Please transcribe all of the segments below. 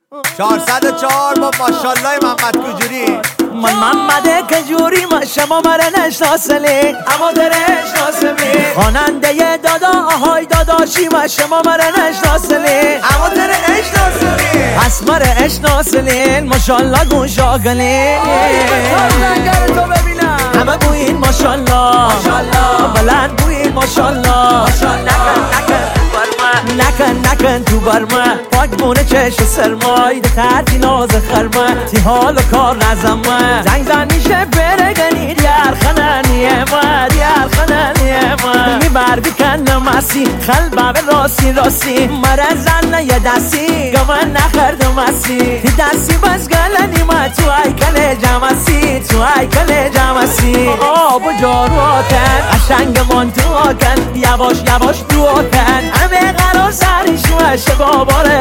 404 با ماشالله محمد کجوری. من محمد کجوری ما شما مرا نشناسلی اما در اشناسلی خواننده دادا آهای داداشی ما شما مرا نشناسلی اما در اشناسلی پس مرا اشناسلی ماشالله گوش آگلی تو ببینم همه بوین ماشالله بلند بوین ماشالله نکن تو برما پاک بونه چشم سرمای ده خرجی ناز خرما تی حال و کار نزما زنگ میشه برگنی دیار خنانیه ما می بردی کنم اسی خل باب راستی مرا زن یه دستی گمان نخردم اسی تی دستی بس گلنی ما تو ایکل جمسی آب و جاروتن قشنگ من تو آکن یواش دو آکن همه قرار سرش وشه بابار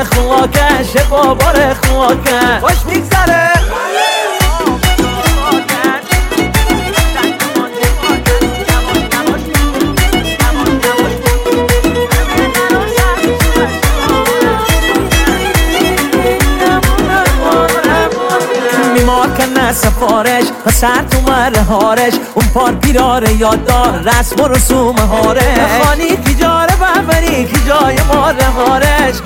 خواکن خوش میگذره میمار کنه سفارش پسر تو مرهارش اون پار پیراره یاد دار رسم و رسوم هاره خانی کی جاره ببری کی جای ماره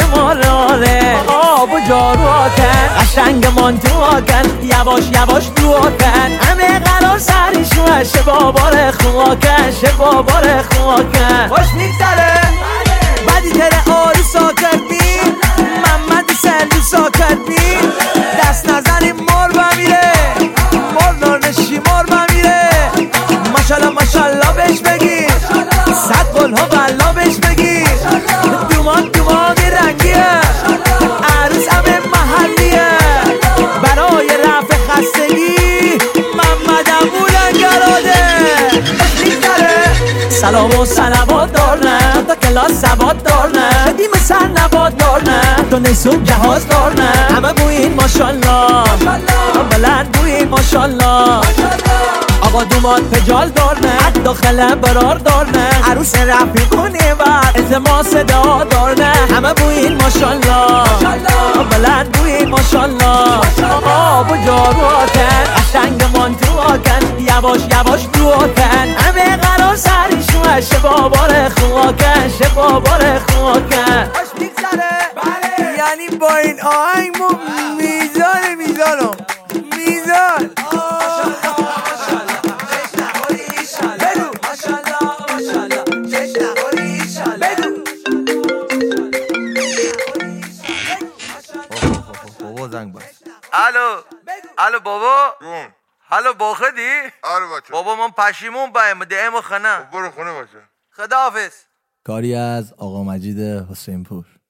آب و جارو آکن قشنگ من تو آکن یواش دو آکن همه قرار سرش وشه بابار خواکن خوش میگذره بعدی تره آری ساکر بین محمد سلو ساکر بین دست نزنی مار بمیره مار نارنشی مار بمیره ماشالله بهش بگیر صد قلها بلا بهش بگیر دومان رنگیه عروس همه محلیه برای رفع خستگی محمد بولنگراده سلام و صلوات دارنه تا کلاس سواد دارنه دیم سر نباد دارنه تو نیسون جهاز دارنه همه بوین ماشالله بلند بوین ماشالله آقا دومات پجال دارنه داخل برار دارنه عروس رفیقونه و التماس دعا دارنه همه بوین ماشالله بلند بوین ماشالله آب و جارو آکن قشنگ من تو آکن یواش دو آکن همه قرار سرش وشه بابار خواکن خوش میگذره یعنی با این آهنگ ما میزانم بابا زنگ باز. الو بابا هلو باخدی؟ آره بچه بابا من پشیمون بایم دیم خانه برو خونه باشه. خداحافظ. کاری از آقا مجید حسین پور.